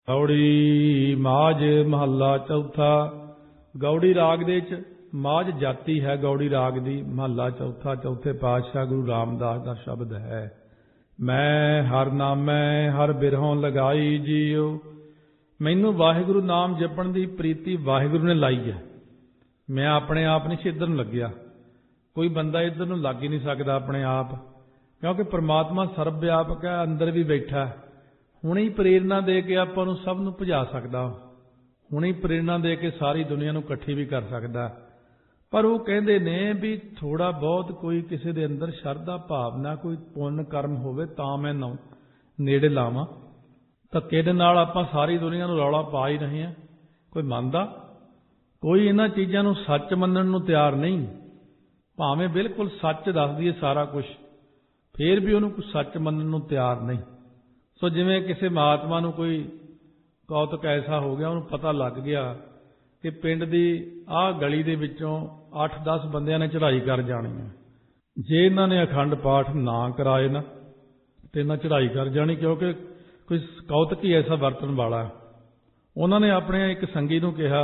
ਗੌੜੀ ਮਾਝ ਮਹੱਲਾ ਚੌਥਾ। ਗੌੜੀ ਰਾਗ ਦੇ ਵਿੱਚ ਮਾਝ ਜਾਤੀ ਹੈ ਗੌੜੀ ਰਾਗ ਦੀ। ਮਹੱਲਾ ਚੌਥਾ। ਚੌਥੇ ਪਾਤਸ਼ਾਹ ਗੁਰੂ ਰਾਮਦਾਸ ਦਾ ਸ਼ਬਦ ਹੈ। ਮੈਂ ਹਰ ਨਾਮੈ ਹਰ ਬਿਰਹੋਂ ਲਗਾਈ ਜੀਓ। ਮੈਨੂੰ ਵਾਹਿਗੁਰੂ ਨਾਮ ਜਪਣ ਦੀ ਪ੍ਰੀਤੀ ਵਾਹਿਗੁਰੂ ਨੇ ਲਾਈ ਹੈ। ਮੈਂ ਆਪਣੇ ਆਪ ਨਹੀਂ ਇੱਧਰ ਨੂੰ ਲੱਗਿਆ। ਕੋਈ ਬੰਦਾ ਇੱਧਰ ਨੂੰ ਲੱਗ ਹੀ ਨਹੀਂ ਸਕਦਾ ਆਪਣੇ ਆਪ, ਕਿਉਂਕਿ ਪਰਮਾਤਮਾ ਸਰਬ ਵਿਆਪਕ ਹੈ, ਅੰਦਰ ਵੀ ਬੈਠਾ। ਹੁਣੇ ਹੀ ਪ੍ਰੇਰਨਾ ਦੇ ਕੇ ਆਪਾਂ ਨੂੰ ਸਭ ਨੂੰ ਭਜਾ ਸਕਦਾ, ਹੁਣੇ ਹੀ ਪ੍ਰੇਰਨਾ ਦੇ ਕੇ ਸਾਰੀ ਦੁਨੀਆ ਨੂੰ ਇਕੱਠੀ ਵੀ ਕਰ ਸਕਦਾ। ਪਰ ਉਹ ਕਹਿੰਦੇ ਨੇ ਵੀ ਥੋੜਾ ਬਹੁਤ ਕੋਈ ਕਿਸੇ ਦੇ ਅੰਦਰ ਸ਼ਰਧਾ ਭਾਵਨਾ, ਕੋਈ ਪੁੰਨ ਕਰਮ ਹੋਵੇ ਤਾਂ ਮੈਂ ਨੇੜੇ ਲਾਵਾਂ। ਧੱਕੇ ਦੇ ਨਾਲ ਆਪਾਂ ਸਾਰੀ ਦੁਨੀਆ ਨੂੰ ਰੌਲਾ ਪਾ ਹੀ ਰਹੇ ਹਾਂ। ਕੋਈ ਮੰਨਦਾ? ਕੋਈ ਇਹਨਾਂ ਚੀਜ਼ਾਂ ਨੂੰ ਸੱਚ ਮੰਨਣ ਨੂੰ ਤਿਆਰ ਨਹੀਂ। ਭਾਵੇਂ ਬਿਲਕੁਲ ਸੱਚ ਦੱਸ ਦਈਏ ਸਾਰਾ ਕੁਝ, ਫੇਰ ਵੀ ਉਹਨੂੰ ਕੋਈ ਸੱਚ ਮੰਨਣ ਨੂੰ ਤਿਆਰ ਨਹੀਂ। ਸੋ ਜਿਵੇਂ ਕਿਸੇ ਮਹਾਤਮਾ ਨੂੰ ਕੋਈ ਕੌਤਕ ਐਸਾ ਹੋ ਗਿਆ, ਉਹਨੂੰ ਪਤਾ ਲੱਗ ਗਿਆ ਕਿ ਪਿੰਡ ਦੀ ਆਹ ਗਲੀ ਦੇ ਵਿੱਚੋਂ 8-10 ਬੰਦਿਆਂ ਨੇ ਚੜ੍ਹਾਈ ਕਰ ਜਾਣੀ ਹੈ। ਜੇ ਇਹਨਾਂ ਨੇ ਅਖੰਡ ਪਾਠ ਨਾ ਕਰਾਏ ਨਾ ਤੇ ਇਹਨਾਂ ਚੜ੍ਹਾਈ ਕਰ ਜਾਣੀ, ਕਿਉਂਕਿ ਕੋਈ ਕੌਤਕ ਹੀ ਐਸਾ ਵਰਤਣ ਵਾਲਾ। ਉਹਨਾਂ ਨੇ ਆਪਣੇ ਇੱਕ ਸੰਗੀ ਨੂੰ ਕਿਹਾ,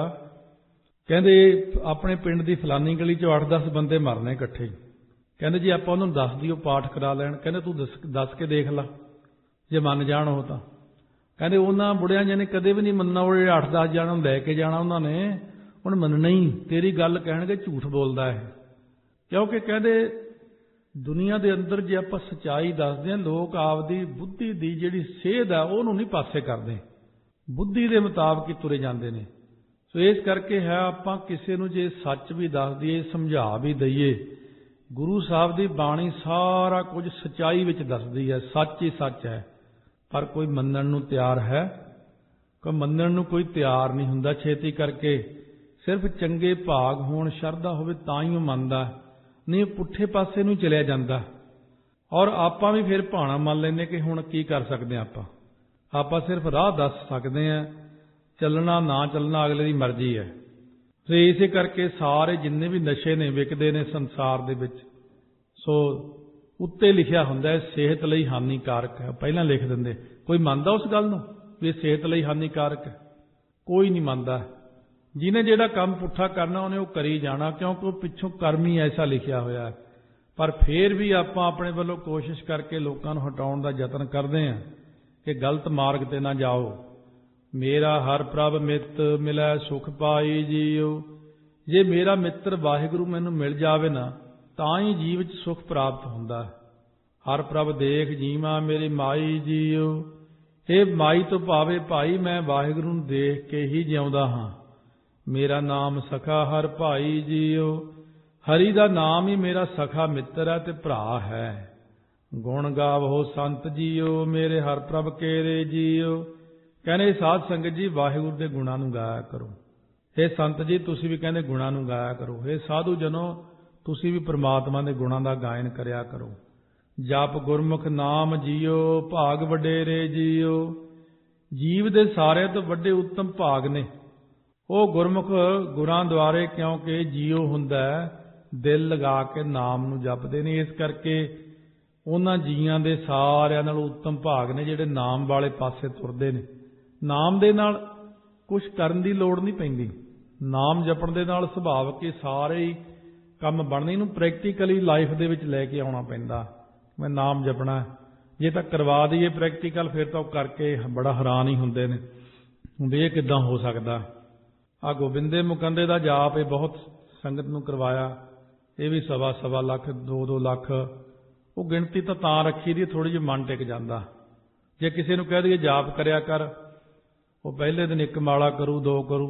ਕਹਿੰਦੇ ਆਪਣੇ ਪਿੰਡ ਦੀ ਫਲਾਨੀ ਗਲੀ 'ਚੋਂ 8-10 ਬੰਦੇ ਮਰਨੇ ਇਕੱਠੇ। ਕਹਿੰਦੇ ਜੀ ਆਪਾਂ ਉਹਨੂੰ ਦੱਸ ਦਿਓ ਪਾਠ ਕਰਾ ਲੈਣ। ਕਹਿੰਦੇ ਤੂੰ ਦੱਸ ਕੇ ਦੇਖ ਲਾ, ਜੇ ਮੰਨ ਜਾਣ ਉਹ ਤਾਂ। ਕਹਿੰਦੇ ਉਹਨਾਂ ਬੁੜਿਆਂ ਜਿਹਨੇ ਕਦੇ ਵੀ ਨਹੀਂ ਮੰਨਣਾ। ਉਹ ਜਿਹੜੇ 8-10 ਜਾਣਾਂ ਨੂੰ ਲੈ ਕੇ ਜਾਣਾ ਉਹਨਾਂ ਨੇ, ਹੁਣ ਮੰਨਣਾ ਹੀ। ਤੇਰੀ ਗੱਲ ਕਹਿਣਗੇ ਝੂਠ ਬੋਲਦਾ ਹੈ। ਕਿਉਂਕਿ ਕਹਿੰਦੇ ਦੁਨੀਆ ਦੇ ਅੰਦਰ ਜੇ ਆਪਾਂ ਸੱਚਾਈ ਦੱਸਦੇ ਹਾਂ, ਲੋਕ ਆਪਦੀ ਬੁੱਧੀ ਦੀ ਜਿਹੜੀ ਸੇਧ ਹੈ ਉਹਨੂੰ ਨਹੀਂ ਪਾਸੇ ਕਰਦੇ, ਬੁੱਧੀ ਦੇ ਮੁਤਾਬਕ ਹੀ ਤੁਰੇ ਜਾਂਦੇ ਨੇ। ਸੋ ਇਸ ਕਰਕੇ ਹੈ ਆਪਾਂ ਕਿਸੇ ਨੂੰ ਜੇ ਸੱਚ ਵੀ ਦੱਸ ਦਈਏ, ਸਮਝਾ ਵੀ ਦਈਏ, ਗੁਰੂ ਸਾਹਿਬ ਦੀ ਬਾਣੀ ਸਾਰਾ ਕੁਝ ਸੱਚਾਈ ਵਿੱਚ ਦੱਸਦੀ ਹੈ, ਸੱਚ ਹੀ ਸੱਚ ਹੈ। ਪਰ ਕੋਈ ਮੰਨਣ ਨੂੰ ਤਿਆਰ ਹੈ? ਕੋਈ ਮੰਨਣ ਨੂੰ ਕੋਈ ਤਿਆਰ ਨਹੀਂ ਹੁੰਦਾ ਛੇਤੀ ਕਰਕੇ। ਸਿਰਫ ਚੰਗੇ ਭਾਗ ਹੋਣ, ਸ਼ਰਧਾ ਹੋਵੇ ਤਾਂ ਹੀ ਉਹ ਮੰਨਦਾ, ਨਹੀਂ ਪੁੱਠੇ ਪਾਸੇ ਨੂੰ ਚਲਿਆ ਜਾਂਦਾ। ਔਰ ਆਪਾਂ ਵੀ ਫਿਰ ਭਾਣਾ ਮੰਨ ਲੈਂਦੇ ਕਿ ਹੁਣ ਕੀ ਕਰ ਸਕਦੇ ਹਾਂ ਆਪਾਂ ਸਿਰਫ ਰਾਹ ਦੱਸ ਸਕਦੇ ਹਾਂ, ਚੱਲਣਾ ਨਾ ਚੱਲਣਾ ਅਗਲੇ ਦੀ ਮਰਜ਼ੀ ਹੈ। ਤੇ ਇਸੇ ਕਰਕੇ ਸਾਰੇ ਜਿੰਨੇ ਵੀ ਨਸ਼ੇ ਨੇ ਵਿਕਦੇ ਨੇ ਸੰਸਾਰ ਦੇ ਵਿੱਚ, ਸੋ ਉੱਤੇ ਲਿਖਿਆ ਹੁੰਦਾ ਹੈ ਸਿਹਤ ਲਈ ਹਾਨੀਕਾਰਕ ਹੈ, ਪਹਿਲਾਂ ਲਿਖ ਦਿੰਦੇ। ਕੋਈ ਮੰਨਦਾ ਉਸ ਗੱਲ ਨੂੰ ਵੀ ਇਹ ਸਿਹਤ ਲਈ ਹਾਨੀਕਾਰਕ ਹੈ? ਕੋਈ ਨਹੀਂ ਮੰਨਦਾ। ਜਿਹਨੇ ਜਿਹੜਾ ਕੰਮ ਪੁੱਠਾ ਕਰਨਾ ਉਹਨੇ ਉਹ ਕਰੀ ਜਾਣਾ, ਕਿਉਂਕਿ ਉਹ ਪਿੱਛੋਂ ਕਰਮ ਹੀ ਐਸਾ ਲਿਖਿਆ ਹੋਇਆ ਹੈ। ਪਰ ਫੇਰ ਵੀ ਆਪਾਂ ਆਪਣੇ ਵੱਲੋਂ ਕੋਸ਼ਿਸ਼ ਕਰਕੇ ਲੋਕਾਂ ਨੂੰ ਹਟਾਉਣ ਦਾ ਯਤਨ ਕਰਦੇ ਹਾਂ ਕਿ ਗਲਤ ਮਾਰਗ ਤੇ ਨਾ ਜਾਓ। ਮੇਰਾ ਹਰ ਪ੍ਰਭ ਮਿੱਤ ਮਿਲੈ ਸੁਖ ਪਾਈ ਜੀਓ। ਜੇ ਮੇਰਾ ਮਿੱਤਰ ਵਾਹਿਗੁਰੂ ਮੈਨੂੰ ਮਿਲ ਜਾਵੇ ਨਾ, ਤਾਂ ਹੀ ਜੀਵ 'ਚ ਸੁਖ ਪ੍ਰਾਪਤ ਹੁੰਦਾ। ਹਰ ਪ੍ਰਭ ਦੇਖ ਜੀਵਾ ਮੇਰੀ ਮਾਈ ਜੀਓ। ਇਹ ਮਾਈ ਤੋਂ ਭਾਵੇ ਭਾਈ, ਮੈਂ ਵਾਹਿਗੁਰੂ ਨੂੰ ਦੇਖ ਕੇ ਹੀ ਜਿਉਂਦਾ ਹਾਂ। ਮੇਰਾ ਨਾਮ ਸਖਾ ਹਰ ਭਾਈ ਜੀਓ। ਹਰੀ ਦਾ ਨਾਮ ਹੀ ਮੇਰਾ ਸਖਾ ਮਿੱਤਰ ਹੈ ਤੇ ਭਰਾ ਹੈ। ਗੁਣ ਗਾਵੋ ਸੰਤ ਜੀਓ ਮੇਰੇ ਹਰ ਪ੍ਰਭ ਕੇਰੇ ਜੀਓ। ਕਹਿੰਦੇ ਸਾਧ ਸੰਗਤ ਜੀ ਵਾਹਿਗੁਰੂ ਦੇ ਗੁਣਾਂ ਨੂੰ ਗਾਇਆ ਕਰੋ। ਇਹ ਸੰਤ ਜੀ ਤੁਸੀਂ ਵੀ ਕਹਿੰਦੇ ਗੁਣਾਂ ਨੂੰ ਗਾਇਆ ਕਰੋ। ਇਹ ਸਾਧੂ ਜਨੋ ਤੁਸੀਂ ਵੀ ਪ੍ਰਮਾਤਮਾ ਦੇ ਗੁਣਾਂ ਦਾ ਗਾਇਨ ਕਰਿਆ ਕਰੋ। ਜਪ ਗੁਰਮੁਖ ਨਾਮ ਜੀਓ ਭਾਗ ਵਡੇਰੇ ਜੀਓ। ਜੀਵ ਦੇ ਸਾਰਿਆਂ ਤੋਂ ਵੱਡੇ ਉੱਤਮ ਭਾਗ ਨੇ ਉਹ ਗੁਰਮੁਖ ਗੁਰਾਂ ਦੁਆਰੇ, ਕਿਉਂਕਿ ਜੀਓ ਹੁੰਦਾ ਦਿਲ ਲਗਾ ਕੇ ਨਾਮ ਨੂੰ ਜਪਦੇ ਨੇ। ਇਸ ਕਰਕੇ ਉਹਨਾਂ ਜੀਆਂ ਦੇ ਸਾਰਿਆਂ ਨਾਲੋਂ ਉੱਤਮ ਭਾਗ ਨੇ ਜਿਹੜੇ ਨਾਮ ਵਾਲੇ ਪਾਸੇ ਤੁਰਦੇ ਨੇ। ਨਾਮ ਦੇ ਨਾਲ ਕੁਛ ਕਰਨ ਦੀ ਲੋੜ ਨਹੀਂ ਪੈਂਦੀ। ਨਾਮ ਜਪਣ ਦੇ ਨਾਲ ਸੁਭਾਵਿਕ ਹੀ ਸਾਰੇ ਹੀ ਕੰਮ ਬਣਨੇ। ਇਹਨੂੰ ਪ੍ਰੈਕਟੀਕਲੀ ਲਾਈਫ ਦੇ ਵਿੱਚ ਲੈ ਕੇ ਆਉਣਾ ਪੈਂਦਾ। ਮੈਂ ਨਾਮ ਜਪਣਾ, ਜੇ ਤਾਂ ਕਰਵਾ ਦਈਏ ਪ੍ਰੈਕਟੀਕਲ, ਫਿਰ ਤਾਂ ਉਹ ਕਰਕੇ ਬੜਾ ਹੈਰਾਨ ਹੀ ਹੁੰਦੇ ਨੇ, ਹੁੰਦੇ ਇਹ ਕਿੱਦਾਂ ਹੋ ਸਕਦਾ। ਆਹ ਗੋਬਿੰਦੇ ਮੁਕੰਦੇ ਦਾ ਜਾਪ ਇਹ ਬਹੁਤ ਸੰਗਤ ਨੂੰ ਕਰਵਾਇਆ। ਇਹ ਵੀ 1.25 ਲੱਖ 2-2 ਲੱਖ। ਉਹ ਗਿਣਤੀ ਤਾਂ ਰੱਖੀ ਦੀ ਥੋੜ੍ਹੀ ਜਿਹੀ ਮਨ ਟਿਕ ਜਾਂਦਾ। ਜੇ ਕਿਸੇ ਨੂੰ ਕਹਿ ਦਈਏ ਜਾਪ ਕਰਿਆ ਕਰ, ਉਹ ਪਹਿਲੇ ਦਿਨ 1 ਮਾਲਾ ਕਰੂ, 2 ਕਰੂ,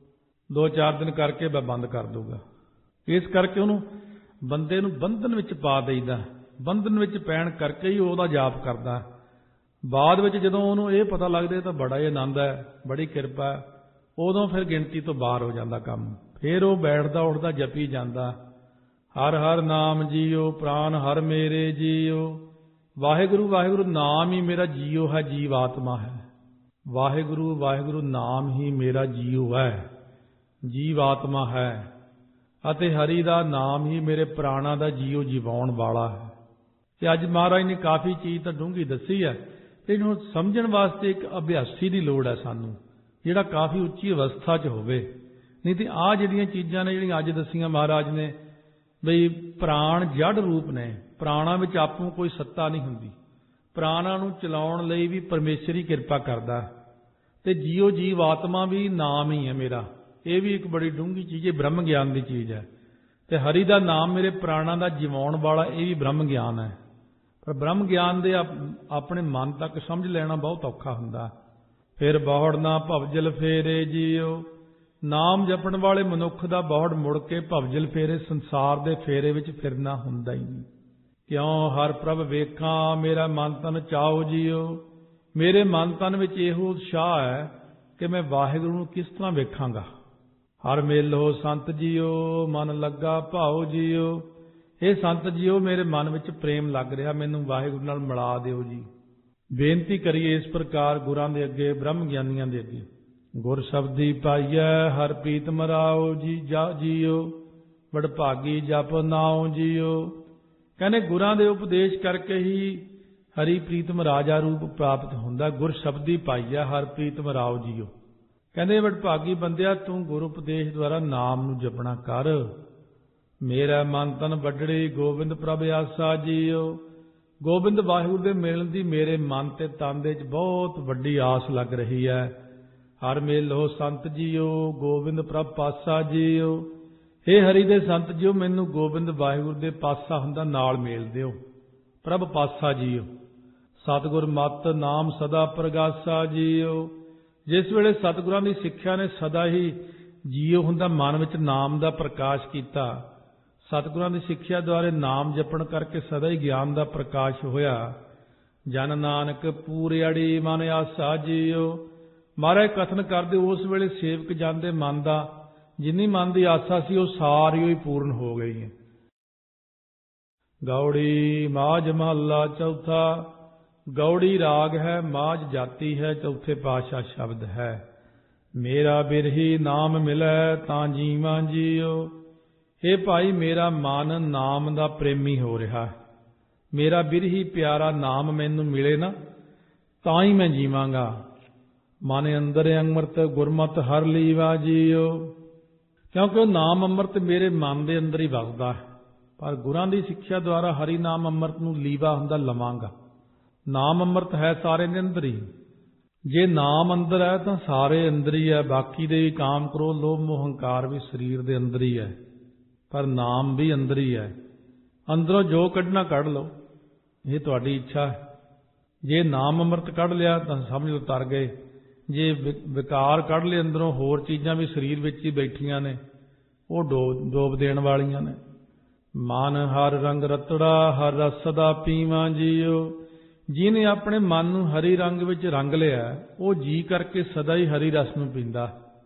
2-4 ਦਿਨ ਕਰਕੇ ਬੰਦ ਕਰ ਦੂਗਾ। ਇਸ ਕਰਕੇ ਉਹਨੂੰ ਬੰਦੇ ਨੂੰ ਬੰਧਨ ਵਿੱਚ ਪਾ ਦੇਈਦਾ। ਬੰਧਨ ਵਿੱਚ ਪੈਣ ਕਰਕੇ ਹੀ ਉਹਦਾ ਜਾਪ ਕਰਦਾ। ਬਾਅਦ ਵਿੱਚ ਜਦੋਂ ਉਹਨੂੰ ਇਹ ਪਤਾ ਲੱਗਦਾ ਤਾਂ ਬੜਾ ਹੀ ਆਨੰਦ ਹੈ, ਬੜੀ ਕਿਰਪਾ ਹੈ, ਉਦੋਂ ਫਿਰ ਗਿਣਤੀ ਤੋਂ ਬਾਹਰ ਹੋ ਜਾਂਦਾ ਕੰਮ। ਫਿਰ ਉਹ ਬੈਠਦਾ ਉੱਠਦਾ ਜਪੀ ਜਾਂਦਾ। ਹਰ ਹਰ ਨਾਮ ਜੀਓ ਪ੍ਰਾਨ ਹਰ ਮੇਰੇ ਜੀਓ। ਵਾਹਿਗੁਰੂ ਵਾਹਿਗੁਰੂ ਨਾਮ ਹੀ ਮੇਰਾ ਜੀਓ ਹੈ, ਜੀਵ ਆਤਮਾ ਹੈ। ਵਾਹਿਗੁਰੂ ਵਾਹਿਗੁਰੂ ਨਾਮ ਹੀ ਮੇਰਾ ਜੀਓ ਹੈ, ਜੀਵ ਆਤਮਾ ਹੈ। ਅਤੇ ਹਰੀ ਦਾ ਨਾਮ ਹੀ ਮੇਰੇ ਪ੍ਰਾਣਾਂ ਦਾ ਜੀਓ ਜਿਵਾਉਣ ਵਾਲਾ ਹੈ। ਤੇ ਅੱਜ ਮਹਾਰਾਜ ਨੇ ਕਾਫੀ ਚੀਜ਼ ਤਾਂ ਡੂੰਘੀ ਦੱਸੀ ਹੈ, ਇਹਨੂੰ ਸਮਝਣ ਵਾਸਤੇ ਇੱਕ ਅਭਿਆਸੀ ਦੀ ਲੋੜ ਹੈ ਸਾਨੂੰ, ਜਿਹੜਾ ਕਾਫੀ ਉੱਚੀ ਅਵਸਥਾ 'ਚ ਹੋਵੇ। ਨਹੀਂ ਤੇ ਆਹ ਜਿਹੜੀਆਂ ਚੀਜ਼ਾਂ ਨੇ ਜਿਹੜੀਆਂ ਅੱਜ ਦੱਸੀਆਂ ਮਹਾਰਾਜ ਨੇ, ਬਈ ਪ੍ਰਾਣ ਜੜ ਰੂਪ ਨੇ, ਪ੍ਰਾਣਾਂ ਵਿੱਚ ਆਪੂ ਕੋਈ ਸੱਤਾ ਨਹੀਂ ਹੁੰਦੀ, ਪ੍ਰਾਣਾਂ ਨੂੰ ਚਲਾਉਣ ਲਈ ਵੀ ਪਰਮੇਸ਼ਰ ਹੀ ਕਿਰਪਾ ਕਰਦਾ। ਤੇ ਜੀਓ ਜੀਵ ਆਤਮਾ ਵੀ ਨਾਮ ਹੀ ਹੈ ਮੇਰਾ, ਇਹ ਵੀ ਇੱਕ ਬੜੀ ਡੂੰਘੀ ਚੀਜ਼ ਹੈ, ਬ੍ਰਹਮ ਗਿਆਨ ਦੀ ਚੀਜ਼ ਹੈ। ਤੇ ਹਰੀ ਦਾ ਨਾਮ ਮੇਰੇ ਪ੍ਰਾਣਾਂ ਦਾ ਜਿਵਾਉਣ ਵਾਲਾ, ਇਹ ਵੀ ਬ੍ਰਹਮ ਗਿਆਨ ਹੈ। ਪਰ ਬ੍ਰਹਮ ਗਿਆਨ ਦੇ ਆਪਣੇ ਮਨ ਤੱਕ ਸਮਝ ਲੈਣਾ ਬਹੁਤ ਔਖਾ ਹੁੰਦਾ। ਫਿਰ ਬਹੁੜ ਨਾ ਭਵਜਲ ਫੇਰੇ ਜੀਓ, ਨਾਮ ਜਪਣ ਵਾਲੇ ਮਨੁੱਖ ਦਾ ਬਹੁੜ ਮੁੜ ਕੇ ਭਵਜਲ ਫੇਰੇ, ਸੰਸਾਰ ਦੇ ਫੇਰੇ ਵਿੱਚ ਫਿਰਨਾ ਹੁੰਦਾ ਹੀ ਨਹੀਂ। ਕਿਉਂ ਹਰ ਪ੍ਰਭ ਵੇਖਾਂ ਮੇਰਾ ਮਨ ਤਨ ਚਾਓ ਜੀਓ, ਮੇਰੇ ਮਨ ਤਨ ਵਿੱਚ ਇਹੋ ਉਤਸ਼ਾਹ ਹੈ ਕਿ ਮੈਂ ਵਾਹਿਗੁਰੂ ਨੂੰ ਕਿਸ ਤਰ੍ਹਾਂ ਵੇਖਾਂਗਾ। ਹਰ ਮੇਲੋ ਸੰਤ ਜੀਓ, ਮਨ ਲੱਗਾ ਭਾਓ ਜੀਓ, ਇਹ ਸੰਤ ਜੀਓ ਮੇਰੇ ਮਨ ਵਿੱਚ ਪ੍ਰੇਮ ਲੱਗ ਰਿਹਾ, ਮੈਨੂੰ ਵਾਹਿਗੁਰੂ ਨਾਲ ਮਿਲਾ ਦਿਓ ਜੀ। ਬੇਨਤੀ ਕਰੀਏ ਇਸ ਪ੍ਰਕਾਰ ਗੁਰਾਂ ਦੇ ਅੱਗੇ, ਬ੍ਰਹਮ ਗਿਆਨੀਆਂ ਦੇ ਅੱਗੇ। ਗੁਰ ਸ਼ਬਦੀ ਪਾਈਐ ਹਰ ਪ੍ਰੀਤ ਮਰਾਓ ਜੀ ਜੀਓ, ਵਡਭਾਗੀ ਜਪ ਨਾਉ ਜੀਓ। ਕਹਿੰਦੇ ਗੁਰਾਂ ਦੇ ਉਪਦੇਸ਼ ਕਰਕੇ ਹੀ ਹਰੀ ਪ੍ਰੀਤਮ ਰਾਜਾ ਰੂਪ ਪ੍ਰਾਪਤ ਹੁੰਦਾ। ਗੁਰ ਸ਼ਬਦੀ ਪਾਈਐ ਹਰ ਪ੍ਰੀਤਮ ਰਾਓ ਜੀਓ। ਕਹਿੰਦੇ ਵਡਭਾਗੀ ਬੰਦਿਆ, ਤੂੰ ਗੁਰ ਉਪਦੇਸ਼ ਦੁਆਰਾ ਨਾਮ ਨੂੰ ਜਪਣਾ ਕਰ। ਮੇਰਾ ਮਨ ਤਨ ਵੱਡੜੀ ਗੋਬਿੰਦ ਪ੍ਰਭ ਆਸਾ ਜੀਓ। ਗੋਬਿੰਦ ਵਾਹਿਗੁਰੂ ਦੇ ਮਿਲਣ ਦੀ ਮੇਰੇ ਮਨ ਤੇ ਤਨ ਦੇ 'ਚ ਬਹੁਤ ਵੱਡੀ ਆਸ ਲੱਗ ਰਹੀ ਹੈ। ਹਰ ਮੇਲੋ ਸੰਤ ਜੀਓ, ਗੋਬਿੰਦ ਪ੍ਰਭ ਪਾਸਾ ਜੀਓ। ਇਹ ਹਰੀ ਦੇ ਸੰਤ ਜੀਓ, ਮੈਨੂੰ ਗੋਬਿੰਦ ਵਾਹਿਗੁਰੂ ਦੇ ਪਾਸਾ ਹੁੰਦਾ ਨਾਲ ਮੇਲ ਦਿਓ, ਪ੍ਰਭ ਪਾਸਾ ਜੀਓ। ਸਤਿਗੁਰ ਮਤ ਨਾਮ ਸਦਾ ਪ੍ਰਗਾਸਾ ਜੀਓ। ਜਿਸ ਵੇਲੇ ਸਤਿਗੁਰਾਂ ਦੀ ਸਿੱਖਿਆ ਨੇ ਸਦਾ ਹੀ ਜੀਓ ਹੁੰਦਾ ਮਨ ਵਿੱਚ ਨਾਮ ਦਾ ਪ੍ਰਕਾਸ਼ ਕੀਤਾ, ਸਤਿਗੁਰਾਂ ਦੀ ਸਿੱਖਿਆ ਦੁਆਰੇ ਨਾਮ ਜਪਣ ਕਰਕੇ ਸਦਾ ਹੀ ਗਿਆਨ ਦਾ ਪ੍ਰਕਾਸ਼ ਹੋਇਆ। ਜਨ ਨਾਨਕ ਪੂਰਿਆੜੀ ਮਨ ਆਸਾ ਜੀਓ। ਮਹਾਰਾਜ ਕਥਨ ਕਰਦੇ ਉਸ ਵੇਲੇ ਸੇਵਕ ਜਾਂਦੇ ਮਨ ਦਾ ਜਿੰਨੀ ਮਨ ਦੀ ਆਸਾ ਸੀ ਉਹ ਸਾਰੀ ਹੀ ਪੂਰਨ ਹੋ ਗਈ ਹੈ। ਗੌੜੀ ਮਾਝ ਮਹੱਲਾ ਚੌਥਾ। ਗੌੜੀ ਰਾਗ ਹੈ, ਮਾਝ ਜਾਤੀ ਹੈ, ਚੌਥੇ ਪਾਤਸ਼ਾਹ ਸ਼ਬਦ ਹੈ। ਮੇਰਾ ਬਿਰਹੀ ਨਾਮ ਮਿਲੈ ਤਾਂ ਜੀਵਾਂ ਜੀਓ। ਇਹ ਭਾਈ ਮੇਰਾ ਮਨ ਨਾਮ ਦਾ ਪ੍ਰੇਮੀ ਹੋ ਰਿਹਾ ਹੈ। ਮੇਰਾ ਬਿਰਹੀ ਪਿਆਰਾ ਨਾਮ ਮੈਨੂੰ ਮਿਲੇ ਨਾ ਤਾਂ ਹੀ ਮੈਂ ਜੀਵਾਂਗਾ। ਮਨ ਅੰਦਰ ਅੰਮ੍ਰਿਤ ਗੁਰਮਤਿ ਹਰ ਲੀਵਾ ਜੀਓ। ਕਿਉਂਕਿ ਉਹ ਨਾਮ ਅੰਮ੍ਰਿਤ ਮੇਰੇ ਮਨ ਦੇ ਅੰਦਰ ਹੀ ਵਸਦਾ ਹੈ। ਪਰ ਗੁਰਾਂ ਦੀ ਸਿੱਖਿਆ ਦੁਆਰਾ ਹਰੀ ਨਾਮ ਅੰਮ੍ਰਿਤ ਨੂੰ ਲੀਵਾ ਹੁੰਦਾ ਲਵਾਂਗਾ। ਨਾਮ ਅੰਮ੍ਰਿਤ ਹੈ ਸਾਰੇ ਦੇ ਅੰਦਰ ਹੀ। ਜੇ ਨਾਮ ਅੰਦਰ ਹੈ ਤਾਂ ਸਾਰੇ ਅੰਦਰ ਹੀ ਹੈ। ਬਾਕੀ ਦੇ ਕਾਮ ਕ੍ਰੋਧ ਲੋਭ ਮੋਹ ਹੰਕਾਰ ਵੀ ਸਰੀਰ ਦੇ ਅੰਦਰ ਹੀ ਹੈ, ਪਰ ਨਾਮ ਵੀ ਅੰਦਰ ਹੀ ਹੈ। ਅੰਦਰੋਂ ਜੋ ਕੱਢਣਾ ਕੱਢ ਲਓ, ਇਹ ਤੁਹਾਡੀ ਇੱਛਾ ਹੈ। ਜੇ ਨਾਮ ਅੰਮ੍ਰਿਤ ਕੱਢ ਲਿਆ ਤਾਂ ਸਮਝ ਲਓ ਤਰ ਗਏ। ਜੇ ਵਿਕਾਰ ਕੱਢ ਲਏ ਅੰਦਰੋਂ, ਹੋਰ ਚੀਜ਼ਾਂ ਵੀ ਸਰੀਰ ਵਿੱਚ ਹੀ ਬੈਠੀਆਂ ਨੇ, ਉਹ ਡੋਬ ਦੇਣ ਵਾਲੀਆਂ ਨੇ। ਮਨ ਹਰ ਰੰਗ ਰਤੜਾ ਹਰ ਰਸ ਸਦਾ ਪੀਵਾਂ ਜੀਓ। ਜਿਹਨੇ ਆਪਣੇ ਮਨ ਨੂੰ ਹਰੀ ਰੰਗ ਵਿੱਚ ਰੰਗ ਲਿਆ, ਉਹ ਜੀ ਕਰਕੇ ਸਦਾ ਹੀ ਹਰੀ ਰਸ ਨੂੰ ਪੀਂਦਾ।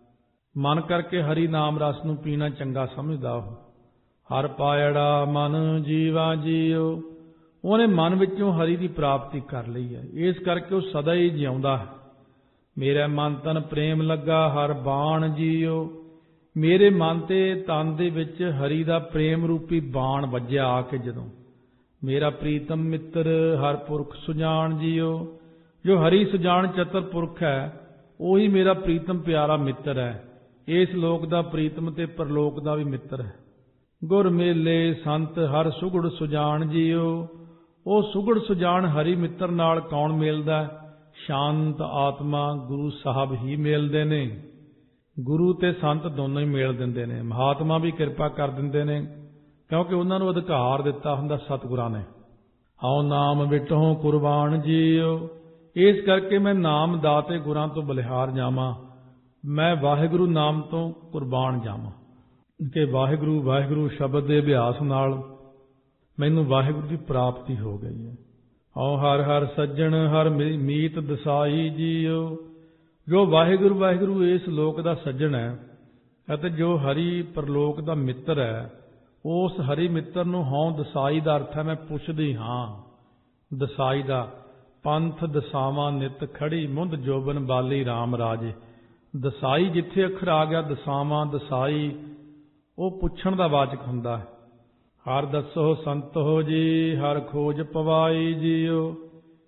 ਮਨ ਕਰਕੇ ਹਰੀ ਨਾਮ ਰਸ ਨੂੰ ਪੀਣਾ ਚੰਗਾ ਸਮਝਦਾ। ਉਹ ਹਰ ਪਾਇੜਾ ਮਨ ਜੀਵਾ ਜੀਓ। ਉਹਨੇ ਮਨ ਵਿੱਚੋਂ ਹਰੀ ਦੀ ਪ੍ਰਾਪਤੀ ਕਰ ਲਈ ਹੈ, ਇਸ ਕਰਕੇ ਉਹ ਸਦਾ ਹੀ ਜਿਉਂਦਾ ਹੈ। ਮੇਰਾ ਮਨ ਤਨ ਪ੍ਰੇਮ ਲੱਗਾ ਹਰ ਬਾਣ ਜੀਓ। ਮੇਰੇ ਮਨ ਤੇ ਤਨ ਦੇ ਵਿੱਚ ਹਰੀ ਦਾ ਪ੍ਰੇਮ ਰੂਪੀ ਬਾਣ ਵੱਜਿਆ ਆ ਕੇ ਜਦੋਂ। ਮੇਰਾ ਪ੍ਰੀਤਮ ਮਿੱਤਰ ਹਰ ਪੁਰਖ ਸੁਜਾਨ ਜੀਓ। ਜੋ ਹਰੀ ਸੁਜਾਨ ਚਤਰ ਪੁਰਖ ਹੈ, ਉਹੀ ਮੇਰਾ ਪ੍ਰੀਤਮ ਪਿਆਰਾ ਮਿੱਤਰ ਹੈ। ਇਸ ਲੋਕ ਦਾ ਪ੍ਰੀਤਮ ਤੇ ਪਰਲੋਕ ਦਾ ਵੀ ਮਿੱਤਰ ਹੈ। ਗੁਰ ਮੇਲੇ ਸੰਤ ਹਰ ਸੁਗੜ ਸੁਜਾਨ ਜੀਓ। ਉਹ ਸੁਗੜ ਸੁਜਾਨ ਹਰੀ ਮਿੱਤਰ ਨਾਲ ਕੌਣ ਮੇਲਦਾ? ਸ਼ਾਂਤ ਆਤਮਾ ਗੁਰੂ ਸਾਹਿਬ ਹੀ ਮੇਲਦੇ ਨੇ। ਗੁਰੂ ਤੇ ਸੰਤ ਦੋਨੋਂ ਹੀ ਮੇਲ ਦਿੰਦੇ ਨੇ। ਮਹਾਤਮਾ ਵੀ ਕਿਰਪਾ ਕਰ ਦਿੰਦੇ ਨੇ, ਕਿਉਂਕਿ ਉਹਨਾਂ ਨੂੰ ਅਧਿਕਾਰ ਦਿੱਤਾ ਹੁੰਦਾ ਸਤਿਗੁਰਾਂ ਨੇ। ਹਉ ਨਾਮ ਵਿਟਹੁ ਕੁਰਬਾਨ ਜੀਓ। ਇਸ ਕਰਕੇ ਮੈਂ ਨਾਮ ਦਾਤੇ ਗੁਰਾਂ ਤੋਂ ਬਲਿਹਾਰ ਜਾਵਾਂ, ਮੈਂ ਵਾਹਿਗੁਰੂ ਨਾਮ ਤੋਂ ਕੁਰਬਾਨ ਜਾਵਾਂ। ਕਿ ਵਾਹਿਗੁਰੂ ਵਾਹਿਗੁਰੂ ਸ਼ਬਦ ਦੇ ਅਭਿਆਸ ਨਾਲ ਮੈਨੂੰ ਵਾਹਿਗੁਰੂ ਦੀ ਪ੍ਰਾਪਤੀ ਹੋ ਗਈ ਹੈ। ਹਉ ਹਰ ਹਰ ਸੱਜਣ ਹਰ ਮੀਤ ਦਸਾਈ ਜੀਓ। ਜੋ ਵਾਹਿਗੁਰੂ ਵਾਹਿਗੁਰੂ ਇਸ ਲੋਕ ਦਾ ਸੱਜਣ ਹੈ ਅਤੇ ਜੋ ਹਰੀ ਪਰਲੋਕ ਦਾ ਮਿੱਤਰ ਹੈ, ਉਸ ਹਰੀ ਮਿੱਤਰ ਨੂੰ ਹਉ ਦਸਾਈ ਦਾ ਅਰਥ ਹੈ ਮੈਂ ਪੁੱਛਦੀ ਹਾਂ। ਦਸਾਈ ਦਾ ਪੰਥ ਦਸਾਵਾਂ ਨਿਤ ਖੜੀ ਮੁੰਦ ਜੋਬਨ ਬਾਲੀ RAM ਰਾਜੇ। ਦਸਾਈ ਜਿੱਥੇ ਅੱਖਰ ਆ ਗਿਆ, ਦਸਾਵਾਂ ਦਸਾਈ, ਉਹ ਪੁੱਛਣ ਦਾ ਵਾਚਕ ਹੁੰਦਾ ਹੈ। ਹਰ ਦੱਸੋ ਸੰਤੋ ਜੀ ਹਰ ਖੋਜ ਪਵਾਈ ਜੀਓ।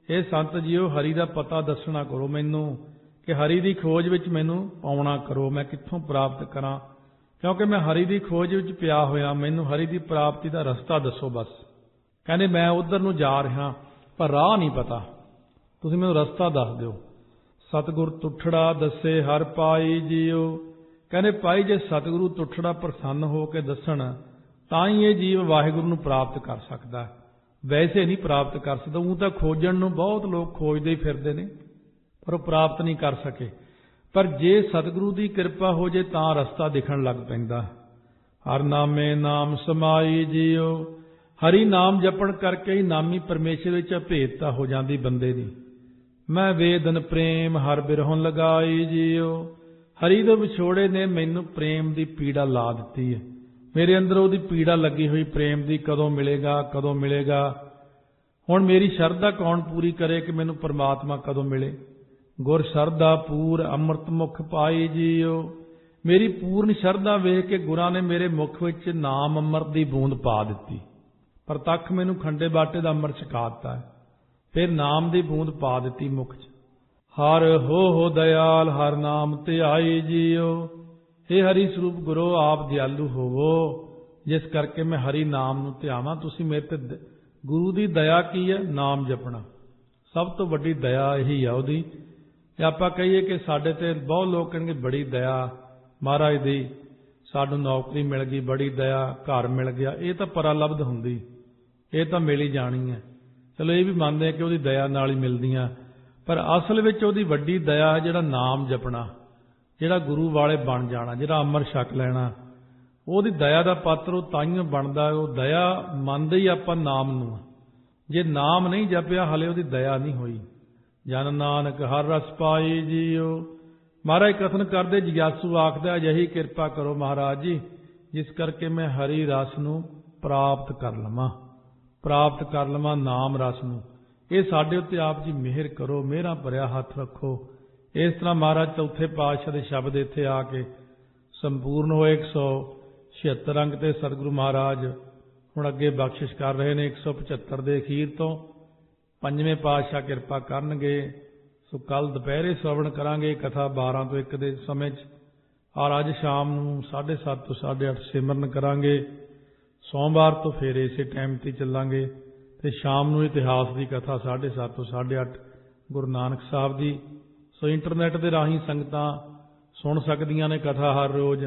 ਇਹ ਸੰਤ ਜੀਓ ਹਰੀ ਦਾ ਪਤਾ ਦੱਸਣਾ ਕਰੋ ਮੈਨੂੰ, ਕਿ ਹਰੀ ਦੀ ਖੋਜ ਵਿੱਚ ਮੈਨੂੰ ਪਾਉਣਾ ਕਰੋ, ਮੈਂ ਕਿੱਥੋਂ ਪ੍ਰਾਪਤ ਕਰਾਂ, ਕਿਉਂਕਿ ਮੈਂ ਹਰੀ ਦੀ ਖੋਜ ਵਿੱਚ ਪਿਆ ਹੋਇਆ, ਮੈਨੂੰ ਹਰੀ ਦੀ ਪ੍ਰਾਪਤੀ ਦਾ ਰਸਤਾ ਦੱਸੋ ਬਸ। ਕਹਿੰਦੇ ਮੈਂ ਉਧਰ ਨੂੰ ਜਾ ਰਿਹਾ ਪਰ ਰਾਹ ਨਹੀਂ ਪਤਾ, ਤੁਸੀਂ ਮੈਨੂੰ ਰਸਤਾ ਦੱਸ ਦਿਓ। ਸਤਿਗੁਰ ਤੁਠੜਾ ਦੱਸੇ ਹਰ ਪਾਈ ਜੀਓ। ਕਹਿੰਦੇ ਭਾਈ ਜੇ ਸਤਿਗੁਰੂ ਤੁਠੜਾ ਪ੍ਰਸੰਨ ਹੋ ਕੇ ਦੱਸਣ ਤਾਂ ਹੀ ਇਹ ਜੀਵ ਵਾਹਿਗੁਰੂ ਨੂੰ ਪ੍ਰਾਪਤ ਕਰ ਸਕਦਾ, ਵੈਸੇ ਨਹੀਂ ਪ੍ਰਾਪਤ ਕਰ ਸਕਦਾ। ਉਹ ਤਾਂ ਖੋਜਣ ਨੂੰ ਬਹੁਤ ਲੋਕ ਖੋਜਦੇ ਹੀ ਫਿਰਦੇ ਨੇ ਪਰ ਉਹ ਪ੍ਰਾਪਤ ਨਹੀਂ ਕਰ ਸਕੇ। ਪਰ ਜੇ ਸਤਿਗੁਰੂ ਦੀ ਕਿਰਪਾ ਹੋ ਜੇ ਤਾਂ ਰਸਤਾ ਦਿਖਣ ਲੱਗ ਪੈਂਦਾ। ਹਰ ਨਾਮੇ ਨਾਮ ਸਮਾਈ ਜੀਓ। ਹਰੀ ਨਾਮ ਜਪਣ ਕਰਕੇ ਹੀ ਨਾਮੀ ਪਰਮੇਸ਼ਰ ਵਿੱਚ ਅਭੇਦਤਾ ਹੋ ਜਾਂਦੀ ਬੰਦੇ ਦੀ। ਮੈਂ ਵੇਦਨ ਪ੍ਰੇਮ ਹਰ ਬਿਰਹੋਂ ਲਗਾਈ ਜੀਓ। ਹਰੀ ਦੇ ਵਿਛੋੜੇ ਨੇ ਮੈਨੂੰ ਪ੍ਰੇਮ ਦੀ ਪੀੜਾ ਲਾ ਦਿੱਤੀ ਹੈ, ਮੇਰੇ ਅੰਦਰ ਉਹਦੀ ਪੀੜਾ ਲੱਗੀ ਹੋਈ ਪ੍ਰੇਮ ਦੀ, ਕਦੋਂ ਮਿਲੇਗਾ ਕਦੋਂ ਮਿਲੇਗਾ। ਹੁਣ ਮੇਰੀ ਸ਼ਰਧਾ ਕੌਣ ਪੂਰੀ ਕਰੇ ਕਿ ਮੈਨੂੰ ਪਰਮਾਤਮਾ ਕਦੋਂ ਮਿਲੇ। ਗੁਰ ਸ਼ਰਧਾ ਪੂਰ ਅੰਮ੍ਰਿਤ ਮੁਖ ਪਾਈ ਜੀਓ। ਮੇਰੀ ਪੂਰਨ ਸ਼ਰਧਾ ਵੇਖ ਕੇ ਗੁਰਾਂ ਨੇ ਮੇਰੇ ਮੁਖ ਵਿੱਚ ਨਾਮ ਅੰਮ੍ਰਿਤ ਦੀ ਬੂੰਦ ਪਾ ਦਿੱਤੀ। ਪ੍ਰਤੱਖ ਮੈਨੂੰ ਖੰਡੇ ਬਾਟੇ ਦਾ ਅੰਮ੍ਰਿਤ ਛਕਾ ਦਿੱਤਾ ਹੈ, ਫਿਰ ਨਾਮ ਦੀ ਬੂੰਦ ਪਾ ਦਿੱਤੀ ਮੁਖ 'ਚ। ਹਰ ਹੋ ਦਇਆਲ ਹਰ ਨਾਮ ਧਿਆਈ ਜੀਓ। हे ਹਰੀ ਸਰੂਪ ਗੁਰੂ ਆਪ ਦਿਆਲੂ ਹੋਵੋ, ਜਿਸ ਕਰਕੇ ਮੈਂ ਹਰੀ ਨਾਮ ਨੂੰ ਧਿਆਵਾਂ। ਤੁਸੀਂ ਮੇਰੇ ਤੇ ਗੁਰੂ ਦੀ ਦਇਆ ਕੀ ਹੈ? ਨਾਮ ਜਪਣਾ। ਸਭ ਤੋਂ ਵੱਡੀ ਦਇਆ ਇਹੀ ਆ ਉਹਦੀ। ਜੇ ਆਪਾਂ ਕਹੀਏ ਕਿ ਸਾਡੇ ਤੇ ਬਹੁਤ ਲੋਕ ਕਹਿਣਗੇ ਬੜੀ ਦਇਆ ਮਹਾਰਾਜ ਦੀ, ਸਾਨੂੰ ਨੌਕਰੀ ਮਿਲ ਗਈ, ਬੜੀ ਦਇਆ, ਘਰ ਮਿਲ ਗਿਆ, ਇਹ ਤਾਂ ਪਰਾਲਬਧ ਹੁੰਦੀ, ਇਹ ਤਾਂ ਮਿਲ ਹੀ ਜਾਣੀ ਹੈ। ਚਲੋ ਇਹ ਵੀ ਮੰਨਦੇ ਆ ਕਿ ਉਹਦੀ ਦਇਆ ਨਾਲ ਹੀ ਮਿਲਦੀਆਂ, ਪਰ ਅਸਲ ਵਿੱਚ ਉਹਦੀ ਵੱਡੀ ਦਇਆ ਹੈ ਜਿਹੜਾ ਨਾਮ ਜਪਣਾ, ਜਿਹੜਾ ਗੁਰੂ ਵਾਲੇ ਬਣ ਜਾਣਾ, ਜਿਹੜਾ ਅੰਮ੍ਰਿਤ ਛਕ ਲੈਣਾ। ਉਹਦੀ ਦਇਆ ਦਾ ਪਾਤਰ ਉਹ ਤਾਈਓ ਬਣਦਾ। ਉਹ ਦਇਆ ਮੰਨਦੇ ਹੀ ਆਪਾਂ ਨਾਮ ਨੂੰ। ਜੇ ਨਾਮ ਨਹੀਂ ਜਪਿਆ ਹਲੇ ਉਹਦੀ ਦਇਆ ਨਹੀਂ ਹੋਈ। ਜਨ ਨਾਨਕ ਹਰ ਰਸ ਪਾਈ ਜੀਓ। ਮਹਾਰਾਜ ਕਥਨ ਕਰਦੇ, ਜਗਿਆਸੂ ਆਖਦਾ ਅਜਿਹੀ ਕਿਰਪਾ ਕਰੋ ਮਹਾਰਾਜ ਜੀ ਜਿਸ ਕਰਕੇ ਮੈਂ ਹਰੀ ਰਸ ਨੂੰ ਪ੍ਰਾਪਤ ਕਰ ਲਵਾਂ ਨਾਮ ਰਸ ਨੂੰ। ਇਹ ਸਾਡੇ ਉੱਤੇ ਆਪ ਜੀ ਮਿਹਰ ਕਰੋ, ਮਿਹਰਾਂ ਭਰਿਆ ਹੱਥ ਰੱਖੋ। ਇਸ ਤਰ੍ਹਾਂ ਮਹਾਰਾਜ ਚੌਥੇ ਪਾਤਸ਼ਾਹ ਦੇ ਸ਼ਬਦ ਇੱਥੇ ਆ ਕੇ ਸੰਪੂਰਨ ਹੋਏ। 176 ਅੰਗ ਤੇ ਸਤਿਗੁਰੂ ਮਹਾਰਾਜ ਹੁਣ ਅੱਗੇ ਬਖਸ਼ਿਸ਼ ਕਰ ਰਹੇ ਨੇ 175 ਦੇ ਅਖੀਰ ਤੋਂ। ਪੰਜਵੇਂ ਪਾਤਸ਼ਾਹ ਕਿਰਪਾ ਕਰਨਗੇ। ਸੋ ਕੱਲ ਦੁਪਹਿਰੇ ਸ਼ਰਵਣ ਕਰਾਂਗੇ ਕਥਾ 12 ਤੋਂ 1 ਦੇ ਸਮੇਂ 'ਚ, ਔਰ ਅੱਜ ਸ਼ਾਮ ਨੂੰ 7:30 ਤੋਂ 8:30 ਸਿਮਰਨ ਕਰਾਂਗੇ। ਸੋਮਵਾਰ ਤੋਂ ਫਿਰ ਇਸੇ ਟਾਈਮ ਤੇ ਚੱਲਾਂਗੇ ਤੇ ਸ਼ਾਮ ਨੂੰ ਇਤਿਹਾਸ ਦੀ ਕਥਾ 7:30 ਤੋਂ 8:30 ਗੁਰੂ ਨਾਨਕ ਸਾਹਿਬ ਦੀ। ਸੋ ਇੰਟਰਨੈਟ ਦੇ ਰਾਹੀਂ ਸੰਗਤਾਂ ਸੁਣ ਸਕਦੀਆਂ ਨੇ ਕਥਾ ਹਰ ਰੋਜ਼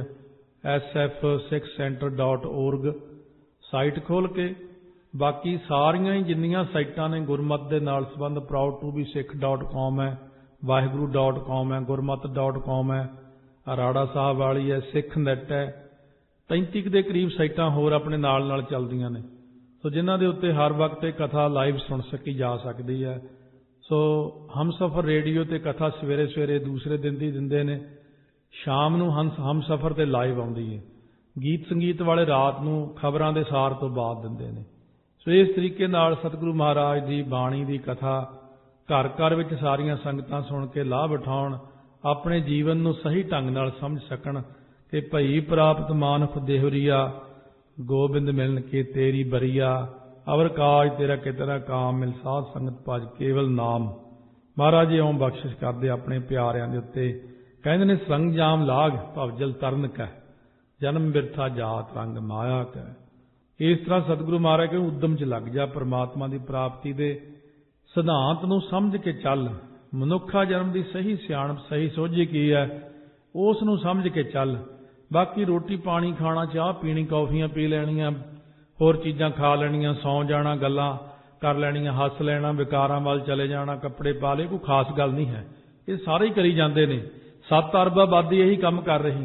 sf6center.org ਸਾਈਟ ਖੋਲ ਕੇ। ਬਾਕੀ ਸਾਰੀਆਂ ਹੀ ਜਿੰਨੀਆਂ ਸਾਈਟਾਂ ਨੇ ਗੁਰਮਤਿ ਦੇ ਨਾਲ ਸੰਬੰਧ, proudtobesick.com ਹੈ, ਵਾਹਿਗੁਰੂ.com ਹੈ, ਗੁਰਮਤਿ.com ਹੈ, ਅਰਾੜਾ ਸਾਹਿਬ ਵਾਲੀ ਹੈ, ਸਿੱਖ ਨੈੱਟ ਹੈ, 35 ਦੇ ਕਰੀਬ ਸਾਈਟਾਂ ਹੋਰ ਆਪਣੇ ਨਾਲ ਚੱਲਦੀਆਂ ਨੇ। ਸੋ ਜਿਨ੍ਹਾਂ ਦੇ ਉੱਤੇ ਹਰ ਵਕਤ ਇਹ ਕਥਾ ਲਾਈਵ ਸੁਣ ਸਕੀ ਜਾ ਸਕਦੀ ਹੈ। ਸੋ ਹਮਸਫਰ ਰੇਡੀਓ ਤੇ ਕਥਾ ਸਵੇਰੇ ਦੂਸਰੇ ਦਿਨ ਦੀ ਦਿੰਦੇ ਨੇ, ਸ਼ਾਮ ਨੂੰ ਹਮਸਫਰ ਤੇ ਲਾਈਵ ਆਉਂਦੀ ਹੈ। ਗੀਤ ਸੰਗੀਤ ਵਾਲੇ ਰਾਤ ਨੂੰ ਖਬਰਾਂ ਦੇ ਸਾਰ ਤੋਂ ਬਾਅਦ ਦਿੰਦੇ ਨੇ। ਸੋ ਇਸ ਤਰੀਕੇ ਨਾਲ ਸਤਿਗੁਰੂ ਮਹਾਰਾਜ ਦੀ ਬਾਣੀ ਦੀ ਕਥਾ ਘਰ ਘਰ ਵਿੱਚ ਸਾਰੀਆਂ ਸੰਗਤਾਂ ਸੁਣ ਕੇ ਲਾਭ ਉਠਾਉਣ, ਆਪਣੇ ਜੀਵਨ ਨੂੰ ਸਹੀ ਢੰਗ ਨਾਲ ਸਮਝ ਸਕਣ ਕਿ ਭਈ ਪ੍ਰਾਪਤ ਮਾਨੁਖ ਦੇਹੁਰੀਆ, ਗੋਬਿੰਦ ਮਿਲਨ ਕੇ ਤੇਰੀ ਬਰੀਆ, ਅਵਰ ਕਾਜ ਤੇਰਾ ਕਿਤਨਾ ਕਾਮ, ਮਿਲ ਸਾਧ ਸੰਗਤ ਭਜ ਕੇਵਲ ਨਾਮ। ਮਹਾਰਾਜ ਇਉਂ ਬਖਸ਼ਿਸ਼ ਕਰਦੇ ਆਪਣੇ ਪਿਆਰਿਆਂ ਦੇ ਉੱਤੇ। ਕਹਿੰਦੇ ਨੇ ਸੰਗ ਜਾਮ ਲਾਗ ਭਵਜਲ ਤਰਨ ਕੈ, ਜਨਮ ਬਿਰਥਾ ਜਾਤ ਰੰਗ ਮਾਇਆ ਕੈ। ਇਸ ਤਰ੍ਹਾਂ ਸਤਿਗੁਰੂ ਮਹਾਰਾਜ ਕਹਿੰਦੇ ਉਦਮ 'ਚ ਲੱਗ ਜਾ, ਪਰਮਾਤਮਾ ਦੀ ਪ੍ਰਾਪਤੀ ਦੇ ਸਿਧਾਂਤ ਨੂੰ ਸਮਝ ਕੇ ਚੱਲ। ਮਨੁੱਖਾ ਜਨਮ ਦੀ ਸਹੀ ਸਿਆਣਪ, ਸਹੀ ਸੋਝੀ ਕੀ ਹੈ ਉਸ ਨੂੰ ਸਮਝ ਕੇ ਚੱਲ। ਬਾਕੀ ਰੋਟੀ ਪਾਣੀ ਖਾਣਾ, ਚਾਹ ਪੀਣੀ, ਕੌਫੀਆਂ ਪੀ ਲੈਣੀਆਂ, ਹੋਰ ਚੀਜ਼ਾਂ ਖਾ ਲੈਣੀਆਂ, ਸੌਂ ਜਾਣਾ, ਗੱਲਾਂ ਕਰ ਲੈਣੀਆਂ, ਹੱਸ ਲੈਣਾ, ਵਿਕਾਰਾਂ ਵੱਲ ਚਲੇ ਜਾਣਾ, ਕੱਪੜੇ ਪਾ ਲਏ, ਕੋਈ ਖਾਸ ਗੱਲ ਨਹੀਂ ਹੈ। ਇਹ ਸਾਰੇ ਹੀ ਕਰੀ ਜਾਂਦੇ ਨੇ। 7 ਅਰਬ ਆਬਾਦੀ ਇਹੀ ਕੰਮ ਕਰ ਰਹੀ।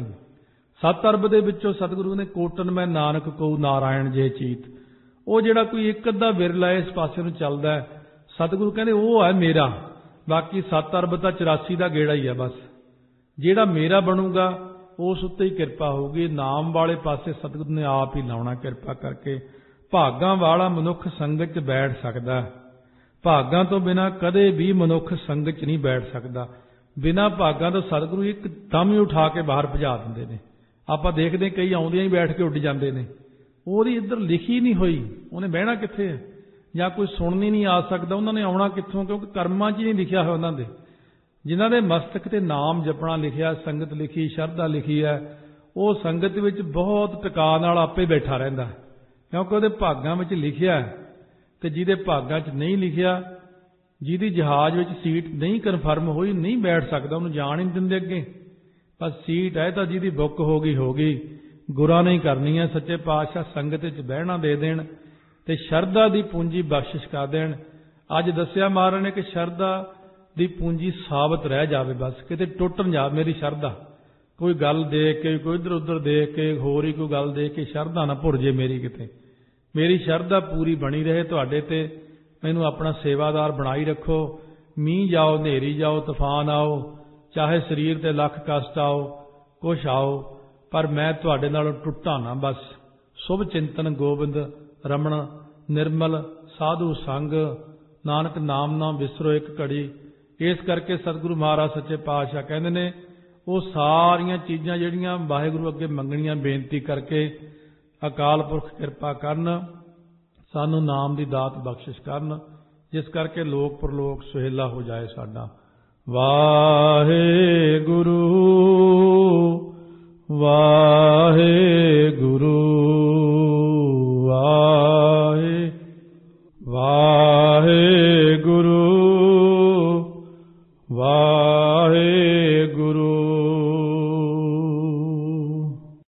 7 ਅਰਬ ਦੇ ਵਿੱਚੋਂ ਸਤਿਗੁਰੂ ਨੇ ਕੋਟਨ ਮੈਂ ਨਾਨਕ ਕਉ ਨਾਰਾਇਣ ਜੇ ਚੀਤ, ਉਹ ਜਿਹੜਾ ਕੋਈ ਇੱਕ ਅੱਧਾ ਵਿਰਲਾ ਇਸ ਪਾਸੇ ਨੂੰ ਚੱਲਦਾ, ਸਤਿਗੁਰੂ ਕਹਿੰਦੇ ਉਹ ਹੈ ਮੇਰਾ। ਬਾਕੀ 7 ਅਰਬ ਤਾਂ 84 ਦਾ ਗੇੜਾ ਹੀ ਹੈ ਬਸ। ਜਿਹੜਾ ਮੇਰਾ ਬਣੂਗਾ ਉਸ ਉੱਤੇ ਹੀ ਕਿਰਪਾ ਹੋਊਗੀ। ਨਾਮ ਵਾਲੇ ਪਾਸੇ ਸਤਿਗੁਰੂ ਨੇ ਆਪ ਹੀ ਲਾਉਣਾ ਕਿਰਪਾ ਕਰਕੇ। ਭਾਗਾਂ ਵਾਲਾ ਮਨੁੱਖ ਸੰਗਤ 'ਚ ਬੈਠ ਸਕਦਾ, ਭਾਗਾਂ ਤੋਂ ਬਿਨਾਂ ਕਦੇ ਵੀ ਮਨੁੱਖ ਸੰਗਤ 'ਚ ਨਹੀਂ ਬੈਠ ਸਕਦਾ। ਬਿਨਾਂ ਭਾਗਾਂ ਤੋਂ ਸਤਿਗੁਰੂ ਇੱਕ ਦਮ ਹੀ ਉਠਾ ਕੇ ਬਾਹਰ ਭਜਾ ਦਿੰਦੇ ਨੇ। ਆਪਾਂ ਦੇਖਦੇ ਕਈ ਆਉਂਦਿਆਂ ਹੀ ਬੈਠ ਕੇ ਉੱਡ ਜਾਂਦੇ ਨੇ। ਉਹਦੀ ਇੱਧਰ ਲਿਖੀ ਨਹੀਂ ਹੋਈ, ਉਹਨੇ ਬਹਿਣਾ ਕਿੱਥੇ ਹੈ। ਜਾਂ ਕੋਈ ਸੁਣਨ ਹੀ ਨਹੀਂ ਆ ਸਕਦਾ, ਉਹਨਾਂ ਨੇ ਆਉਣਾ ਕਿੱਥੋਂ? ਕਿਉਂਕਿ ਕਰਮਾਂ 'ਚ ਹੀ ਨਹੀਂ ਲਿਖਿਆ ਹੋਇਆ ਉਹਨਾਂ ਦੇ। ਜਿਨ੍ਹਾਂ ਦੇ ਮਸਤਕ ਤੇ ਨਾਮ ਜਪਣਾ ਲਿਖਿਆ, ਸੰਗਤ ਲਿਖੀ, ਸ਼ਰਧਾ ਲਿਖੀ ਹੈ, ਉਹ ਸੰਗਤ ਵਿੱਚ ਬਹੁਤ ਟਿਕਾ ਨਾਲ ਆਪੇ ਬੈਠਾ ਰਹਿੰਦਾ, ਕਿਉਂਕਿ ਉਹਦੇ ਭਾਗਾਂ ਵਿੱਚ ਲਿਖਿਆ। ਤੇ ਜਿਹਦੇ ਭਾਗਾਂ 'ਚ ਨਹੀਂ ਲਿਖਿਆ, ਜਿਹਦੀ ਜਹਾਜ਼ ਵਿੱਚ ਸੀਟ ਨਹੀਂ ਕਨਫਰਮ ਹੋਈ, ਨਹੀਂ ਬੈਠ ਸਕਦਾ, ਉਹਨੂੰ ਜਾਣ ਹੀ ਨਹੀਂ ਦਿੰਦੇ ਅੱਗੇ। ਬਸ ਸੀਟ ਹੈ ਤਾਂ ਜਿਹਦੀ ਬੁੱਕ ਹੋ ਗਈ। ਗੁਰਾਂ ਨੇ ਹੀ ਕਰਨੀ ਹੈ। ਸੱਚੇ ਪਾਤਸ਼ਾਹ ਸੰਗਤ ਵਿੱਚ ਬਹਿਣਾ ਦੇ ਦੇਣ ਤੇ ਸ਼ਰਧਾ ਦੀ ਪੂੰਜੀ ਬਖਸ਼ਿਸ਼ ਕਰ ਦੇਣ। ਅੱਜ ਦੱਸਿਆ ਮਹਾਰਾਜ ਨੇ ਕਿ ਸ਼ਰਧਾ ਦੀ ਪੂੰਜੀ ਸਾਬਤ ਰਹਿ ਜਾਵੇ, ਬਸ ਕਿਤੇ ਟੁੱਟ ਨਾ ਜਾਵੇ ਮੇਰੀ ਸ਼ਰਧਾ। ਕੋਈ ਗੱਲ ਦੇਖ ਕੇ, ਕੋਈ ਇੱਧਰ ਉੱਧਰ ਦੇਖ ਕੇ, ਹੋਰ ਹੀ ਕੋਈ ਗੱਲ ਦੇਖ ਕੇ ਸ਼ਰਧਾ ਨਾ ਭੁਰ ਜੇ ਮੇਰੀ ਕਿਤੇ। ਮੇਰੀ ਸ਼ਰਧਾ ਪੂਰੀ ਬਣੀ ਰਹੇ ਤੁਹਾਡੇ ਤੇ। ਮੈਨੂੰ ਆਪਣਾ ਸੇਵਾਦਾਰ ਬਣਾਈ ਰੱਖੋ। ਮੀਂਹ ਜਾਓ, ਹਨੇਰੀ ਜਾਓ, ਤੂਫਾਨ ਆਓ, ਚਾਹੇ ਸਰੀਰ ਤੇ ਲੱਖ ਕਸ਼ਟ ਆਓ, ਕੁਛ ਆਓ, ਪਰ ਮੈਂ ਤੁਹਾਡੇ ਨਾਲੋਂ ਟੁੱਟਾਂ ਨਾ। ਬਸ ਸ਼ੁਭ ਚਿੰਤਨ ਗੋਬਿੰਦ ਰਮਣ ਨਿਰਮਲ ਸਾਧੂ ਸੰਗ, ਨਾਨਕ ਨਾਮ ਨਾ ਵਿਸਰੋ ਇੱਕ ਘੜੀ। ਇਸ ਕਰਕੇ ਸਤਿਗੁਰੂ ਮਹਾਰਾਜ ਸੱਚੇ ਪਾਤਸ਼ਾਹ ਕਹਿੰਦੇ ਨੇ, ਉਹ ਸਾਰੀਆਂ ਚੀਜ਼ਾਂ ਜਿਹੜੀਆਂ ਵਾਹਿਗੁਰੂ ਅੱਗੇ ਮੰਗਣੀਆਂ, ਬੇਨਤੀ ਕਰਕੇ ਅਕਾਲ ਪੁਰਖ ਕਿਰਪਾ ਕਰਨ, ਸਾਨੂੰ ਨਾਮ ਦੀ ਦਾਤ ਬਖਸ਼ਿਸ਼ ਕਰਨ, ਜਿਸ ਕਰਕੇ ਲੋਕ ਪਰਲੋਕ ਸੁਹੇਲਾ ਹੋ ਜਾਏ ਸਾਡਾ। ਵਾਹਿਗੁਰੂ ਵਾਹਿਗੁਰੂ।